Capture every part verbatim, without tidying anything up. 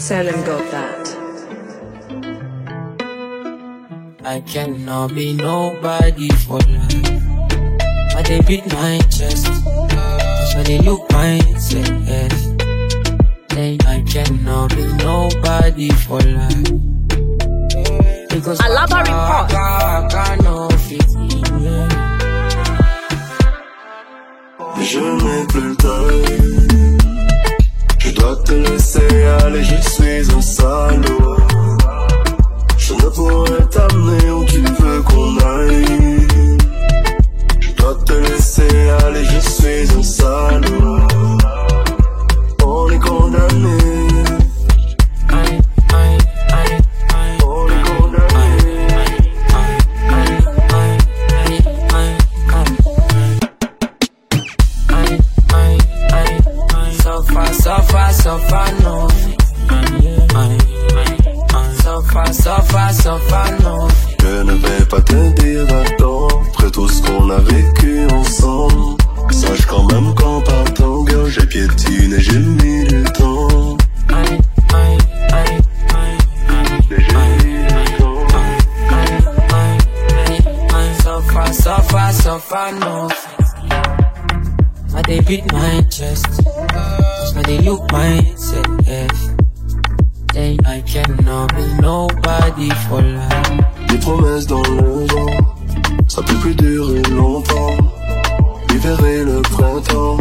Selim got that. I cannot be nobody for life. But they beat my chest. That's why they look mindset. Hey, I cannot be nobody for life. Because Alaba report. I cannot fit in, yeah. Je n'ai plus le temps. Je dois te laisser aller, je suis un salaud. Je ne pourrais t'amener où tu veux qu'on aille. Je dois te laisser aller, je suis un salaud. On est condamné. I, I, I, I, On est condamné. So far, so far, so far, no. So far, so far, so far, no. Je ne vais pas te dire attends. Après tout ce qu'on a vécu ensemble, sache quand même qu'en partant, girl, j'ai piétiné, j'ai mis du temps. I, I, I, I, J'ai mis du temps. so far, so far, so far, no. But they beat my chest. That's why they look mindset. They, I cannot be nobody for life. Des promesses dans le vent, ça peut plus durer longtemps. L'hiver et le printemps.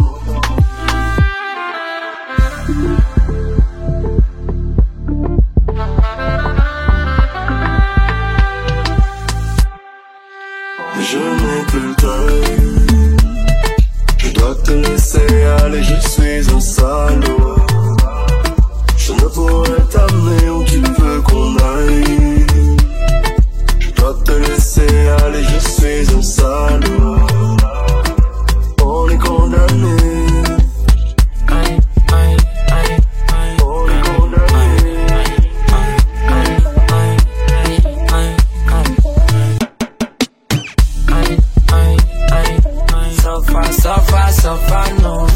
Je n'ai plus le temps. Je dois te laisser aller, je suis un salaud. Je ne pourrais t'amener où tu veux qu'on aille. Je dois te laisser aller, je suis un salaud. On est condamné. I, I, I, I, On est condamné. So far, so far, so far, no.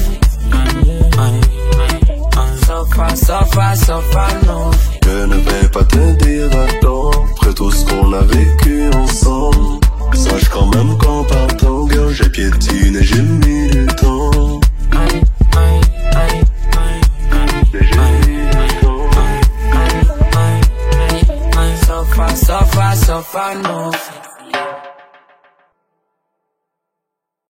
So far, so far, so far, no. Je ne vais pas te dire attends. Après tout ce qu'on a vécu ensemble, sache quand même qu'en partant, girl, j'ai piétiné, j'ai mis du temps. I, I, I, I, J'ai mis du temps. So far, so far, so far, no.